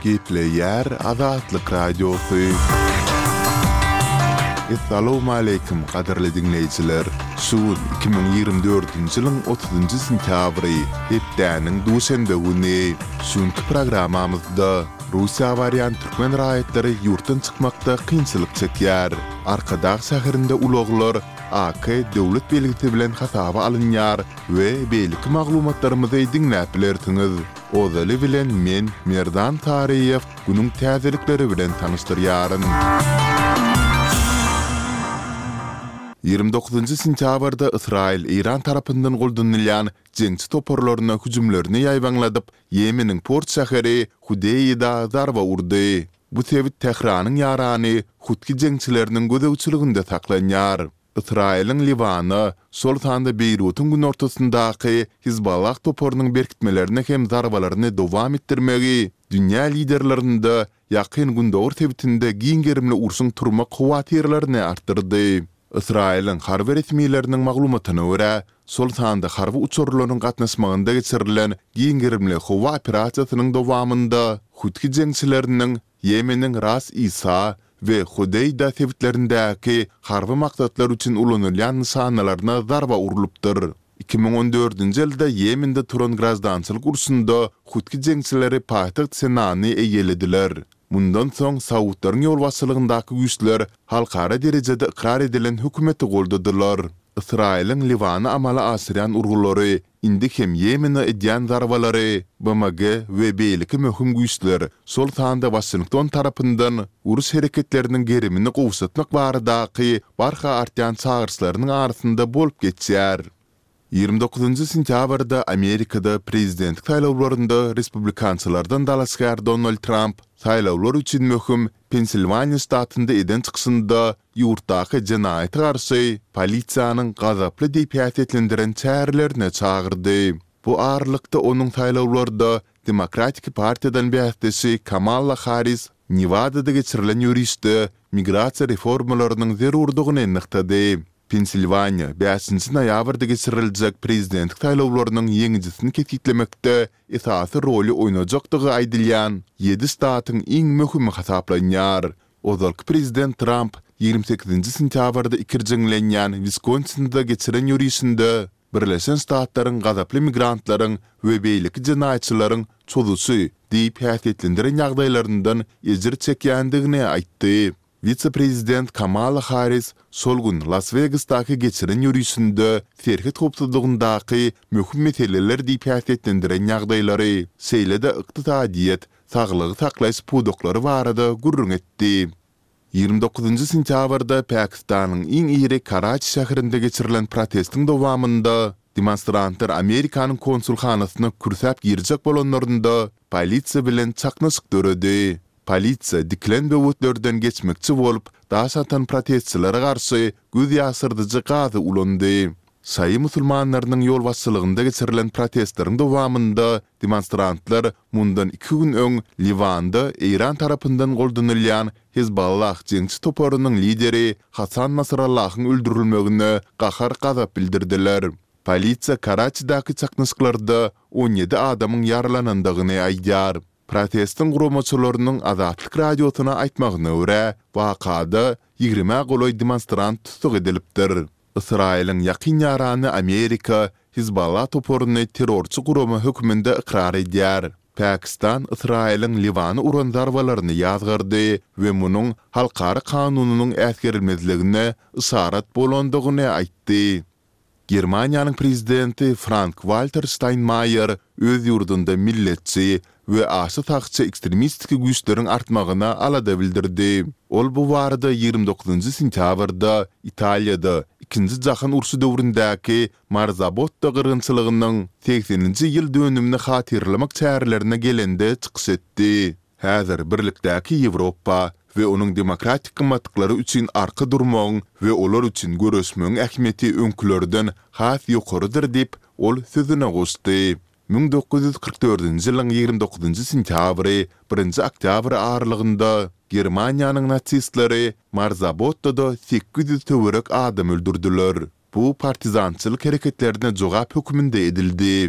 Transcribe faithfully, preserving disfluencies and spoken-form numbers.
Gepleyer Azatlyk Radiosu. Assalamu alaykum qadarly dinleyijiler. Şu iki bin ýygrimi dördünji ýylyň otuzynjy sentýabry hepdäniň duşanbe güni şuňky programamyzda Russiýa variant türkmen raýatlary ýurtdan çykmakda kynçylyk çekýär. Arkadaş şäherinde ulaglar A K döwlet belgisi bilen hasaba alınýar we beýlik maglumatlarymyzy diňläp bilersiňiz. Ozaly bilen men Merdan Tariýew günüň täzelikleri bilen tanyşdyrýaryn. ýygrimi dokuzynjy sentýabrda Israil Iran tarapyndan goldanylýan jeňçi toporlaryna hüjümlerini ýaýbanladyp, Ýemeniň port şäheri Hudeyda zarba urdy. Bu sebit Tehranyň ýarany Hutki jeňçileriniň gözegçiliginde saklanýar. Israil'in Livanı, sol tanda Beyrut'un gün ortasındaky Hizballah toporunyň berkitmelerine hem zarbalarını dowam etdirmegi, dünýä liderlerinde ýakyn gündor tebitinde giňgerimli ursun turma kuwatirlerini artdyrdy. Israil'in harby resmiýetleriniň maglumatyna görä, sol tanda harby uçurlarynyň gatnaşmagynda geçirilen giňgerimli howa operasiýasynyň dowamında Hutki jeňçileriniň Ýemeniň Ras Isa ve Hudeyda tebitlerindäki harby maksatlar üçin ulanylýan nişanalaryna zarba urulypdyr. iki bin on dördünji ýylda Ýemende turan grazdançylyk ursunda Hutki jeňçileri paýtaxt Senany eýelediler. Mundan soň Saudlaryň ýolbaşçylygyndaky güýçler halkara derejede ikrar edilen hökümeti goldadylar. Israil'in Livanı amala asyryan urgulary indi hem Ýemeni edýän zarbalary B M G we beýleki möhüm güýçler sol tanda Washington tarapyndan urus hereketleriniň gerimini gowsatmak baradaky barha artýan çağırşlarynyň arasynda bolup geçýär. ýygrimi dokuzynjy sentýabrda Amerikada prezidentlik saýlawlarynda respublikançylardan dalaşgar Donald Trump saýlawlar üçin möhüm Pensilvaniya ştatynda eden çyksynda ýurtdaky jenaýete garşy polisiýanyň gazaply diýip ýaýatlendiren çäherlerine çağırdy. Bu aralykda onuň saýlawlarda Demokratik partiýadan bähdesi Kamala Harris Nevada'da geçirilen ýürüşde migrasiýa reformalarynyň zerurdygyny ýanyklady. Pensilvaniya beşinji noýabrda geçiriljek prezidentlik saýlawlarynyň ýeňicisini ketitlemekde esasy roly oýnajakdygy aýdylýan ýedi ştatyň iň möhümi hasaplanýar. Ozalky prezident Trump ýygrimi sekizinji sentýabrda ikirjiňlenýän Wisconsin'da geçiren ýürüşinde Birleşen Ştatlaryň gazaply migrantlaryň we beýleki jenaýatçylaryň çözüsü diýip ýaýatlendiren ýagdaýlaryndan ejir çekýändigini aýtdy. Vice-prezident Kamala Harris sol gün Las Vegas'daki geçiren ýürüşinde serhet hopsuzlugyndaky möhüm meseleler diýip ýaýatlendiren ýagdaýlary, seýlede ykdysadyýet, saglygy saklaýyş pudoklary barada gurrun etdi. ýygrimi dokuzynjy sentýabrda Pakistanyň iň iri Karachi şäherinde geçirilen protestiň dowamında demonstrantlar Amerikanyň konsulxanasyna kürsäp girjek bolanlarynda polisiýa bilen çaknaşyk döredi. Polisiýa diklen böwetlerden geçmekçi bolup, daş atan protestçilere garşy göz ýasyrdyjy gazy ulandy. Saý musulmanlarynyň ýolbaşçylygynda geçirilen protestleriň dowamında demonstrantlar mundan iki gün öň Livanda Iran tarapyndan goldanylýan Hizballah jeňçi toporunyň lideri Hasan Nasrallahyň öldürilmegine gahar gazap bildirdiler. Polisiýa Karachi'daky çaknaşyklarda on ýedi adamyň ýaralanandygyny aýdýar. Protestin guramaçylarynyň Azatlyk radiosuna aýtmagyna görä, wakada ýygrime goloý demonstrant tutuk edilipdir. Israil'in ýakyn ýarany Amerika Hizballah toporuny terrorçy gurama hökmünde ikrar edýär. Pakistan Israil'in Livanı uran zarbalaryny ýazgyrdy we munyň halkara kanunynyň äsgerilmezligine isarat bolandygyny aýtdy. Germaniýanyň prezidenti Frank-Walter Steinmeier öz ýurdunda milletçi we aşy taxça ekstremistik güýçleriň artmagyna alada bildirdi. Ol bu barada ýygrimi dokuzynjy sentýabrda Italiýada ikinji jahan urşy döwründäki Marzabotta gyrgynçylygynyň sekseninji ýyl dönümini hatirlemek çäherlerine gelende çykyş etdi. Häzir birlikdäki Ýewropa we onuň demokratik gymmatlyklary üçin arka durmagyň we olar üçin görüşmegiň ähmiýeti öňkülerden has ýokarydyr diýip ol sözüne gosdy. bin dokuz yüz kırk dördünji ýylyň ýygrimi dokuzynjy sentýabry birinji oktyabr aralygynda Germaniýanyň natsistlary Marzabottada sekiz yüz töwerek adam öldürdiler. Bu partizançylyk hereketlerine jogap hökmünde edildi.